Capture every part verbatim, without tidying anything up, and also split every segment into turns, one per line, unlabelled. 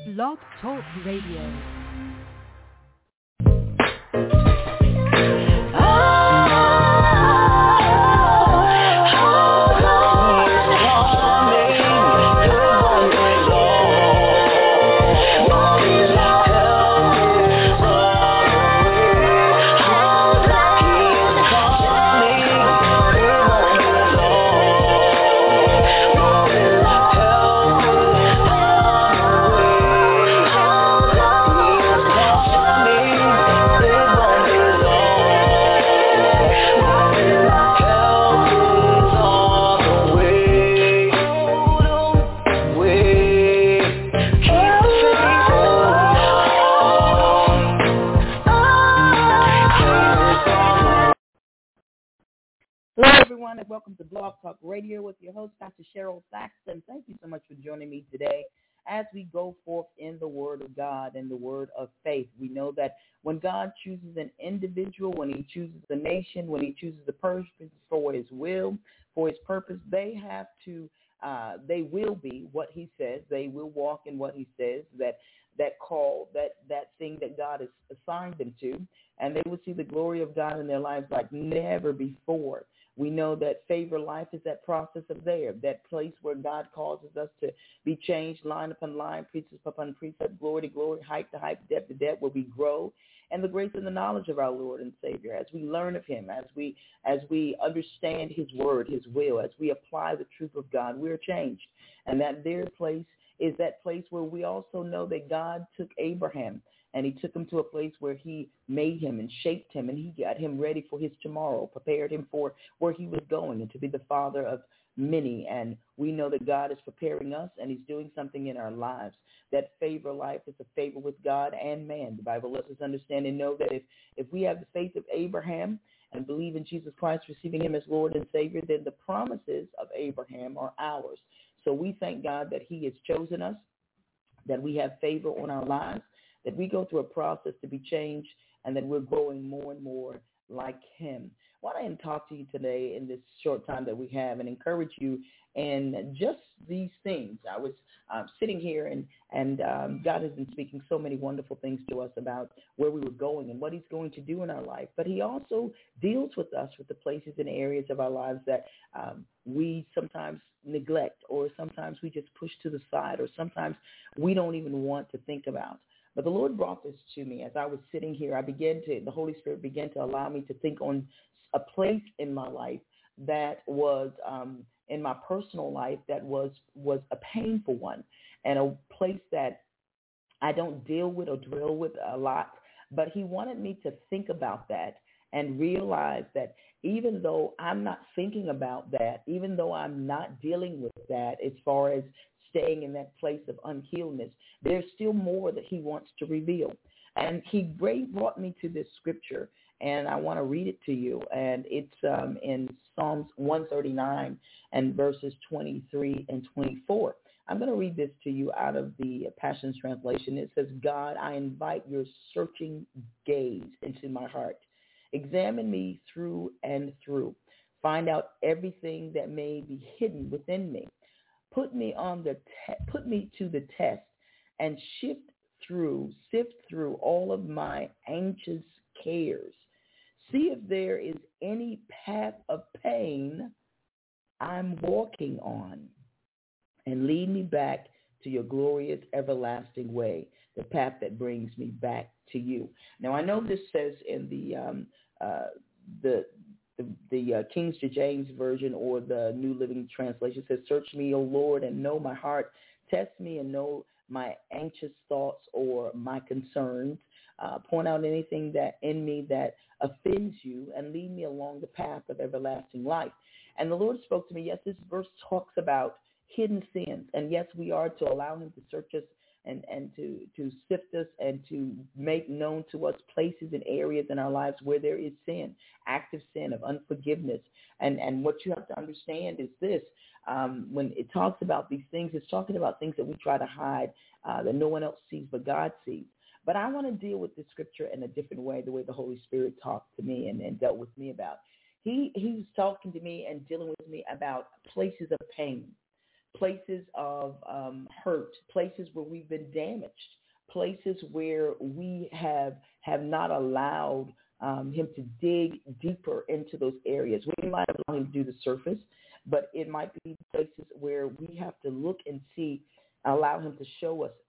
Blog Talk Radio.
And welcome to Blog Talk Radio with your host, Doctor Cheryl Saxton. Thank you so much for joining me today as we go forth in the Word of God and the Word of faith. We know that when God chooses an individual, when he chooses a nation, when he chooses a person for his will, for his purpose, they have to, uh, they will be what he says. They will walk in what he says, that that call, that, that thing that God has assigned them to, and they will see the glory of God in their lives like never before. We know that favor life is that process of there, that place where God causes us to be changed line upon line, precept upon precept, glory to glory, height to height, depth to depth, where we grow and the grace and the knowledge of our Lord and Savior as we learn of him, as we as we understand his word, his will, as we apply the truth of God, we're changed. And that there place is that place where we also know that God took Abraham and he took him to a place where he made him and shaped him, and he got him ready for his tomorrow, prepared him for where he was going and to be the father of many. And we know that God is preparing us, and he's doing something in our lives. That favor life is a favor with God and man. The Bible lets us understand and know that if, if we have the faith of Abraham and believe in Jesus Christ, receiving him as Lord and Savior, then the promises of Abraham are ours. So we thank God that he has chosen us, that we have favor on our lives, that we go through a process to be changed, and that we're growing more and more like him. I want to talk to you today in this short time that we have and encourage you in just these things. I was uh, sitting here, and, and um, God has been speaking so many wonderful things to us about where we were going and what he's going to do in our life. But he also deals with us with the places and areas of our lives that um, we sometimes neglect, or sometimes we just push to the side, or sometimes we don't even want to think about. But the Lord brought this to me as I was sitting here. I began to, the Holy Spirit began to allow me to think on a place in my life that was, um, in my personal life, that was, was a painful one, and a place that I don't deal with or drill with a lot. But he wanted me to think about that and realize that even though I'm not thinking about that, even though I'm not dealing with that as far as staying in that place of unhealedness, there's still more that he wants to reveal. And he brought me to this scripture, and I want to read it to you. And it's um, in Psalms one thirty-nine and verses twenty-three and twenty-four. I'm going to read this to you out of the Passion Translation. It says, God, I invite your searching gaze into my heart. Examine me through and through. Find out everything that may be hidden within me. Put me on the te- put me to the test and shift through, sift through all of my anxious cares. See if there is any path of pain I'm walking on, and lead me back to your glorious everlasting way, the path that brings me back to you. Now, I know this says in the um, uh, the The, the uh, King James Version or the New Living Translation says, search me, O Lord, and know my heart. Test me and know my anxious thoughts or my concerns. Uh, point out anything that in me that offends you, and lead me along the path of everlasting life. And the Lord spoke to me. Yes, this verse talks about hidden sins. And yes, we are to allow him to search us and, and to, to sift us and to make known to us places and areas in our lives where there is sin, active sin of unforgiveness. And, and what you have to understand is this, um, when it talks about these things, it's talking about things that we try to hide, uh, that no one else sees but God sees. But I want to deal with this scripture in a different way, the way the Holy Spirit talked to me and, and dealt with me about. He, he was talking to me and dealing with me about places of pain. places of um, hurt, places where we've been damaged, places where we have have not allowed um, him to dig deeper into those areas. We might allow him to do the surface, but it might be places where we have to look and see, allow him to show us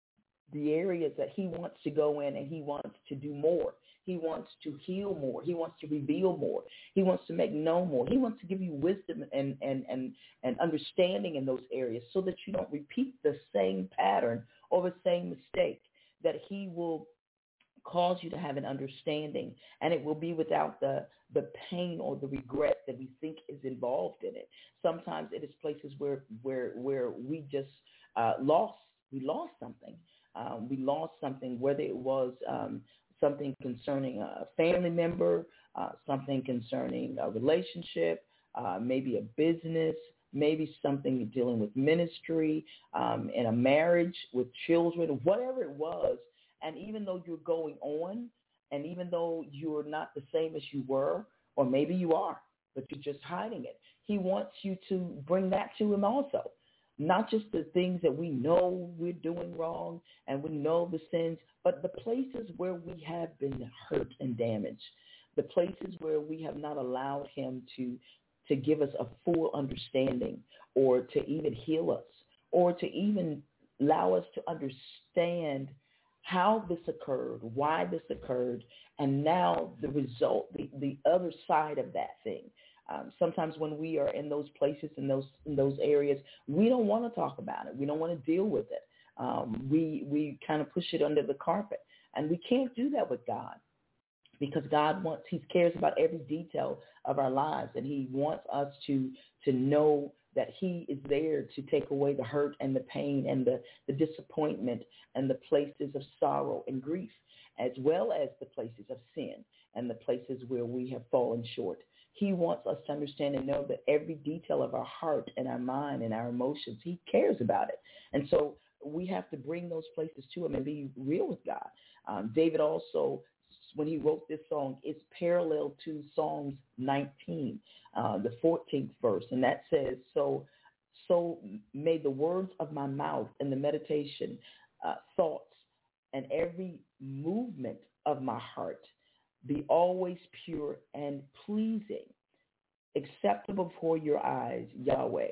the areas that he wants to go in, and he wants to do more. He wants to heal more. He wants to reveal more. He wants to make known more. He wants to give you wisdom and, and, and, and understanding in those areas so that you don't repeat the same pattern or the same mistake, that he will cause you to have an understanding, and it will be without the, the pain or the regret that we think is involved in it. Sometimes it is places where, where, where we just uh, lost, we lost something. Um, we lost something, whether it was um, something concerning a family member, uh, something concerning a relationship, uh, maybe a business, maybe something dealing with ministry, um, in a marriage, with children, whatever it was. And even though you're going on, and even though you're not the same as you were, or maybe you are, but you're just hiding it, he wants you to bring that to him also. Not just the things that we know we're doing wrong and we know the sins, but the places where we have been hurt and damaged, the places where we have not allowed him to, to give us a full understanding, or to even heal us, or to even allow us to understand how this occurred, why this occurred, and now the result, the, the other side of that thing. Um, sometimes when we are in those places, in those in those areas, we don't want to talk about it. We don't want to deal with it. Um, we we kind of push it under the carpet, and we can't do that with God, because God wants, he cares about every detail of our lives, and he wants us to to know that he is there to take away the hurt and the pain and the, the disappointment and the places of sorrow and grief, as well as the places of sin and the places where we have fallen short. He wants us to understand and know that every detail of our heart and our mind and our emotions, he cares about it. And so we have to bring those places to him and be real with God. Um, David also, when he wrote this song, it's parallel to Psalms nineteen, uh, the fourteenth verse. And that says, so, so may the words of my mouth and the meditation, uh, thoughts, and every movement of my heart be always pure and pleasing, acceptable before your eyes, Yahweh,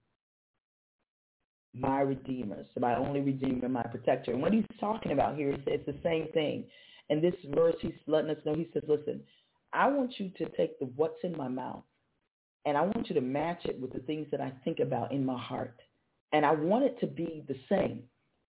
my Redeemer, so my only Redeemer, my Protector. And what he's talking about here is it's the same thing. In this verse, he's letting us know, he says, listen, I want you to take the what's in my mouth, and I want you to match it with the things that I think about in my heart. And I want it to be the same.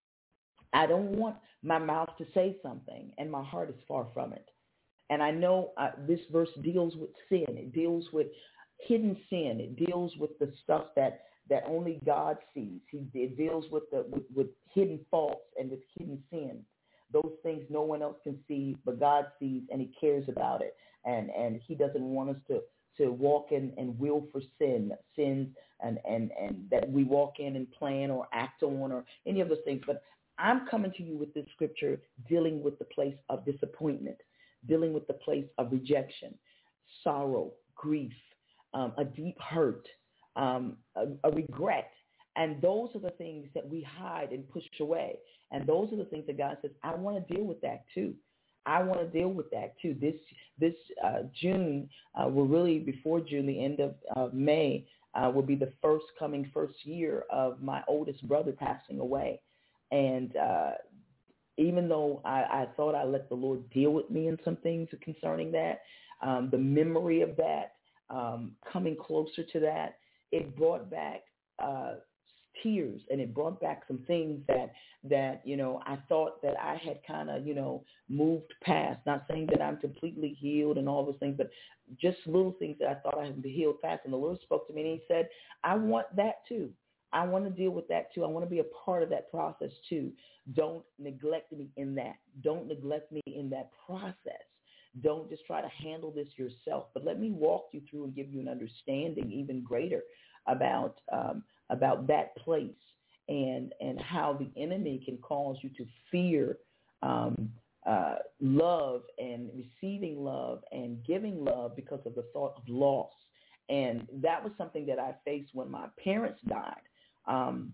I don't want my mouth to say something, and my heart is far from it. And I know uh, this verse deals with sin. It deals with hidden sin. It deals with the stuff that, that only God sees. He, it deals with, the, with, with hidden faults and with hidden sins. Those things no one else can see, but God sees, and he cares about it. And, and he doesn't want us to, to walk in and will for sin, sins, and, and, and that we walk in and plan or act on or any of those things. But I'm coming to you with this scripture dealing with the place of disappointment, dealing with the place of rejection, sorrow, grief, um, a deep hurt, um, a, a regret. And those are the things that we hide and push away. And those are the things that God says, I want to deal with that too. I want to deal with that too. This this uh, June, uh, will really, before June, the end of uh, May, uh, will be the first coming first year of my oldest brother passing away. And uh, even though I, I thought I let the Lord deal with me in some things concerning that, um, the memory of that, um, coming closer to that, it brought back uh, tears, and it brought back some things that, that, you know, I thought that I had kind of, you know, moved past. Not saying that I'm completely healed and all those things, but just little things that I thought I had healed past. And the Lord spoke to me, and he said, I want that too. I want to deal with that too. I want to be a part of that process too. Don't neglect me in that. Don't neglect me in that process. Don't just try to handle this yourself, but let me walk you through and give you an understanding even greater about um, about that place and and how the enemy can cause you to fear um, uh, love and receiving love and giving love because of the thought of loss. And that was something that I faced when my parents died. um,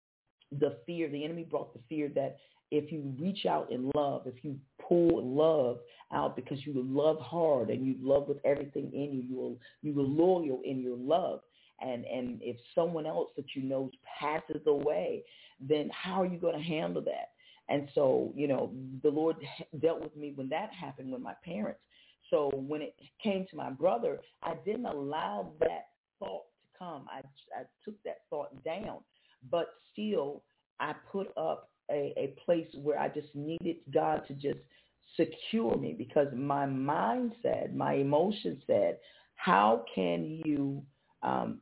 the fear, the enemy brought the fear that if you reach out in love, if you pull love out because you love hard and you love with everything in you, you will, you will loyal in your love. And, and if someone else that you know passes away, then how are you going to handle that? And so, you know, the Lord dealt with me when that happened with my parents. So when it came to my brother, I didn't allow that thought to come. I, I took that thought down, but still I put up a, a place where I just needed God to just secure me, because my mind said, my emotions said, how can you um,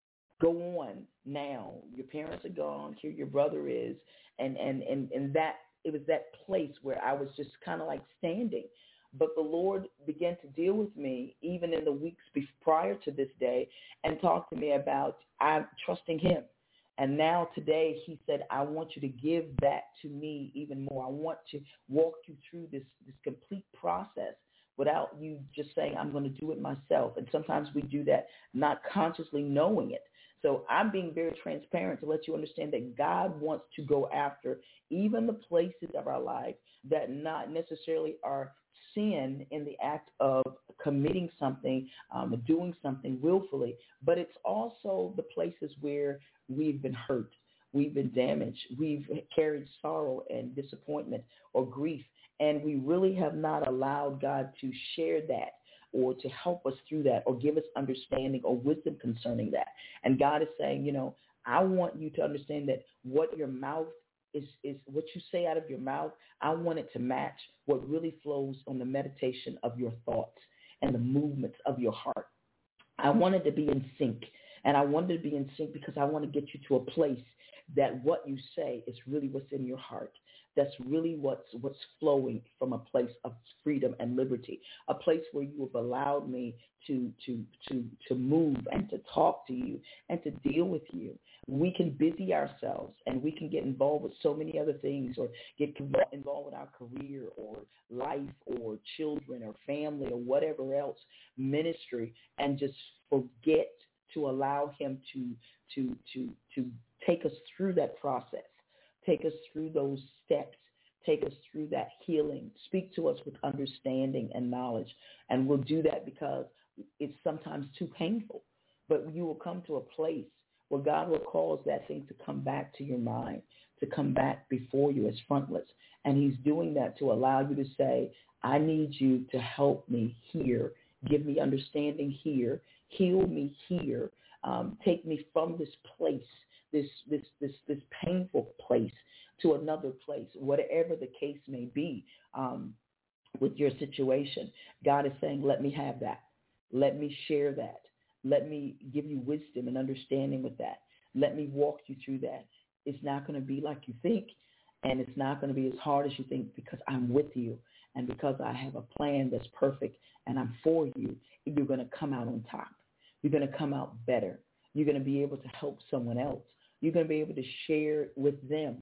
go on now? Your parents are gone. Here your brother is. And, and, and, and that, it was that place where I was just kind of like standing. But the Lord began to deal with me even in the weeks prior to this day and talk to me about I'm trusting him. And now today he said, I want you to give that to me even more. I want to walk you through this, this complete process without you just saying, I'm going to do it myself. And sometimes we do that not consciously knowing it. So I'm being very transparent to let you understand that God wants to go after even the places of our life that not necessarily are sin in the act of committing something, um, doing something willfully, but it's also the places where we've been hurt, we've been damaged, we've carried sorrow and disappointment or grief, and we really have not allowed God to share that or to help us through that or give us understanding or wisdom concerning that. And God is saying, you know, I want you to understand that what your mouth is, is what you say out of your mouth, I want it to match what really flows on the meditation of your thoughts and the movements of your heart. I wanted to be in sync. And I wanted to be in sync because I want to get you to a place that what you say is really what's in your heart. That's really what's what's flowing from a place of freedom and liberty, a place where you have allowed me to to to to move and to talk to you and to deal with you. We can busy ourselves and we can get involved with so many other things, or get involved with our career or life or children or family or whatever else, ministry, and just forget to allow him to to to to take us through that process. Take us through those steps. Take us through that healing. Speak to us with understanding and knowledge. And we'll do that because it's sometimes too painful. But you will come to a place where God will cause that thing to come back to your mind, to come back before you as frontlets. And he's doing that to allow you to say, I need you to help me here. Give me understanding here. Heal me here. Um, take me from this place, this this this this painful place, to another place, whatever the case may be um, with your situation. God is saying, let me have that. Let me share that. Let me give you wisdom and understanding with that. Let me walk you through that. It's not going to be like you think, and it's not going to be as hard as you think, because I'm with you and because I have a plan that's perfect and I'm for you. You're going to come out on top. You're going to come out better. You're going to be able to help someone else. You're going to be able to share with them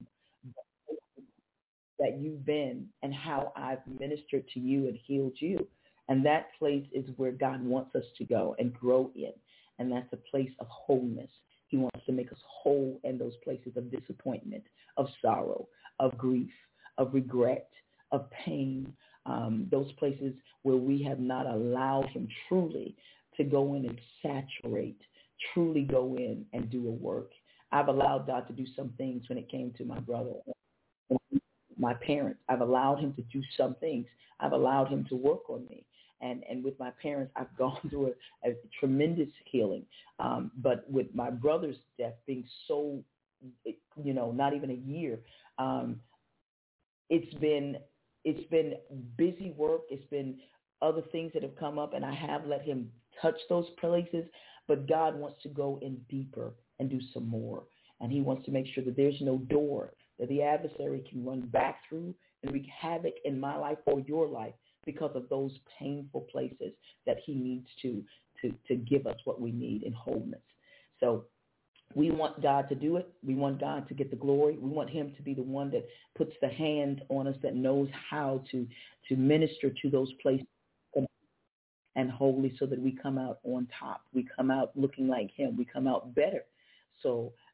that you've been and how I've ministered to you and healed you. And that place is where God wants us to go and grow in. And that's a place of wholeness. He wants to make us whole in those places of disappointment, of sorrow, of grief, of regret, of pain, um, those places where we have not allowed him truly to go in and saturate, truly go in and do a work. I've allowed God to do some things when it came to my brother, my parents. I've allowed him to do some things. I've allowed him to work on me. And and with my parents, I've gone through a, a tremendous healing. Um, but with my brother's death being so, you know, not even a year, um, it's been it's been busy work. It's been other things that have come up, and I have let him touch those places. But God wants to go in deeper and do some more. And he wants to make sure that there's no door that the adversary can run back through and wreak havoc in my life or your life because of those painful places that he needs to, to, to give us what we need in wholeness. So we want God to do it. We want God to get the glory. We want him to be the one that puts the hand on us, that knows how to, to minister to those places and holy, so that we come out on top. We come out looking like him. We come out better. So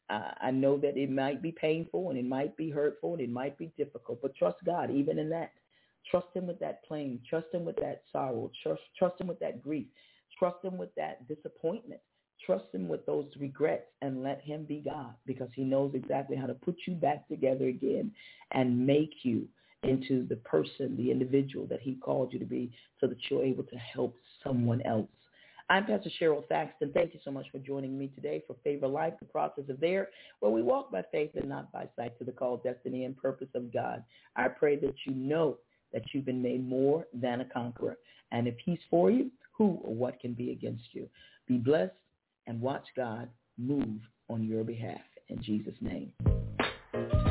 I, I know that it might be painful and it might be hurtful and it might be difficult, but trust God even in that. Trust him with that pain. Trust him with that sorrow. Trust, trust him with that grief. Trust him with that disappointment. Trust him with those regrets and let him be God, because he knows exactly how to put you back together again and make you into the person, the individual that he called you to be, so that you're able to help someone else. I'm Pastor Cheryl Thaxton. Thank you so much for joining me today for Favor Life, the process of there, where we walk by faith and not by sight to the call, destiny, and purpose of God. I pray that you know that you've been made more than a conqueror. And if he's for you, who or what can be against you? Be blessed and watch God move on your behalf. In Jesus' name.